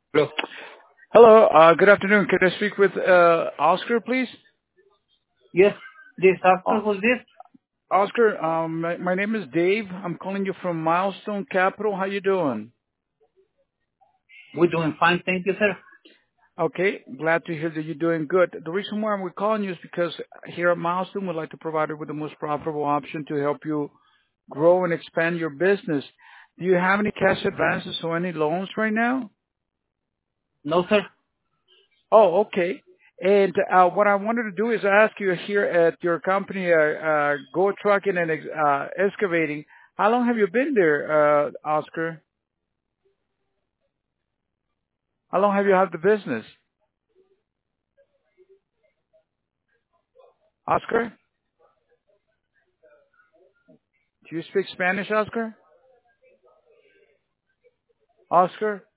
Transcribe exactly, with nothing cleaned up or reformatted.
Hello. Hello, uh, good afternoon. Can I speak with uh, Oscar, please? Yes, this Uh, after who's this? Oscar, um, my, my name is Dave. I'm calling you from Milestone Capital. How you doing? We're doing fine, thank you, sir. Okay, glad to hear that you're doing good. The reason why we're calling you is because here at Milestone, we'd like to provide you with the most profitable option to help you grow and expand your business. Do you have any cash advances or any loans right now? No, sir. Oh, okay. And uh, what I wanted to do is ask you here at your company, uh, uh, Go Trucking and uh, Excavating, how long have you been there, uh, Oscar? How long have you had the business? Oscar, do you speak Spanish, Oscar? Oscar?